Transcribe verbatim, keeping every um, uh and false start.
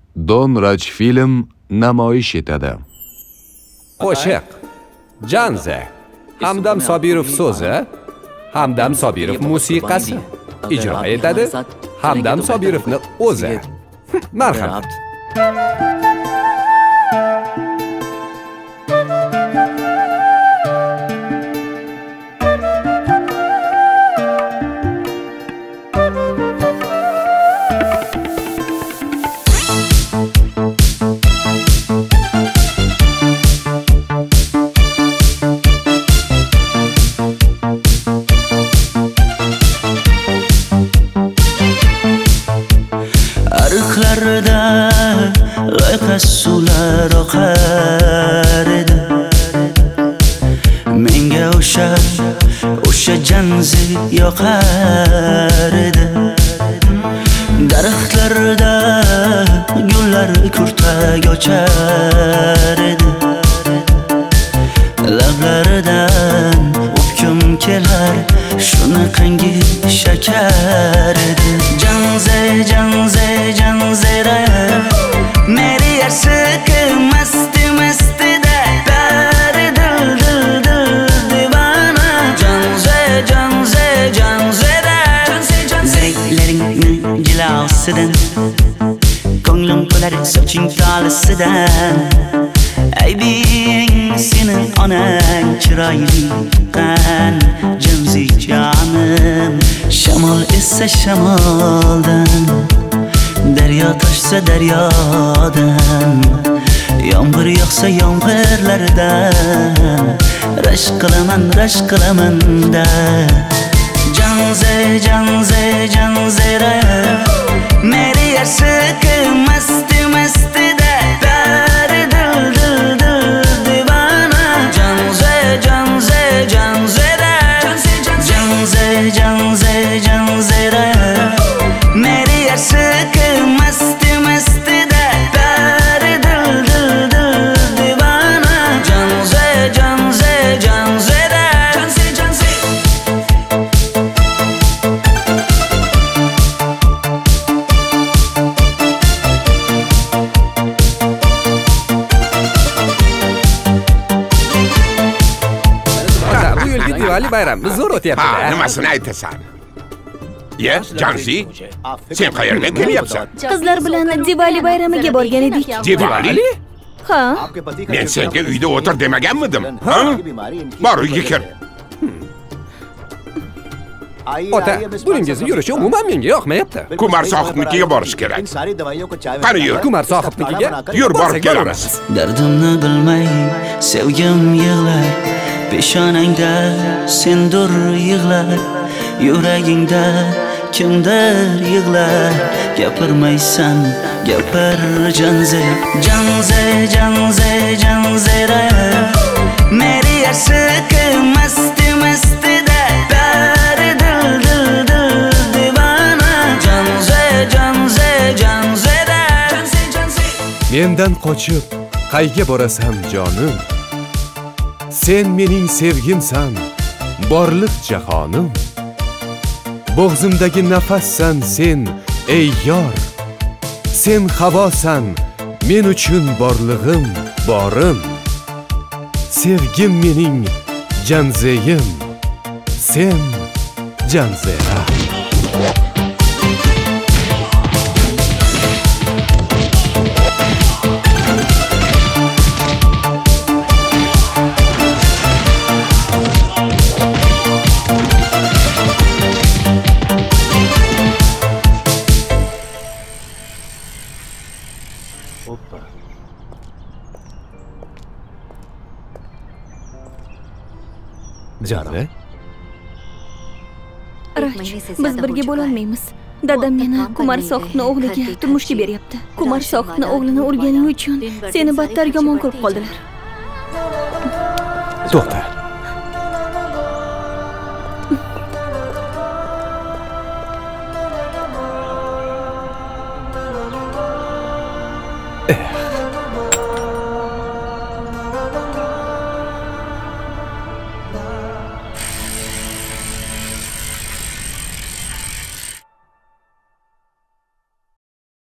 Don Raj film namoyish etadi. Qo'shiq Janze Hamdam Sobirov so'zi, Hamdam Sobirov musiqasi. Ijro etadi Hamdam Sobirovni o'zi. Marhamat. Suvlar oqar edi menga o'sha o'sha janzi yoqar edi daraxtlarda gullar kurtak ochar edi lablaridan o'pkim kelar shunaqangi shakar edi janze janze janzera मेरी अशक मस्त मस्त दर दिल दिल दिल दीवाना janze janze janze zevkleringni jilosidan ko'nglim to'lar soching tolisidan aybing sening onang chiroyli qan janzi jonim shamol esa shamoldan Daryo toshsa daryodan Yomg'ir yog'sa yomg'irlardan Rashk qilaman, rashk qilaman da Janze, janze, janzera Meri ashq mast mast da Dar dil dil dil divana Janze, janze, janzera Janze, janze, janzera Meri ashq mast mast da dar dil dil dil divana janze janze janze da janze janze Bu yilgi Diwali bayrami zo'r o'tyapti. Ha, nimasini aytasan? Ye, Janzi, sen qayerdan kelyapsan? Qizlar bilan Diwali bayramiga borgan edik. Diwali? Ha? Men senga uyda o'tir demaganmidim? Ha? Bor uyga kir. Ota, buningizni yurishi umuman menga yoqmayapti. Kumar sohibnikiga borish kerak. Qani yur. Kumar sohibnikiga yur, borib kelamiz. Dardimni bilmay sevgim yig'lar, peshonangda sendur yig'lar, yuragingda kimdir yig'lar, gapirmaysan gapir janze janze janze janzera meri ashq mast mast da dar dil dil dil divana janze janze janzera Mendan qochib qayga borasan jonim Sen mening sevgimsan borliq jahonim Bo'g'zimdagi nafassan sen ey yor Sen havosan men uchun borlig'im borim Sevgim mening janzeyim Sen janzera Janze Raj, biz birga bo'lolmaymiz. Dadam meni Kumar sohibning o'g'liga turmushga beryapti. Kumar sohibning o'g'lini urganing uchun seni battar yomon ko'rib qoldilar. To'xta.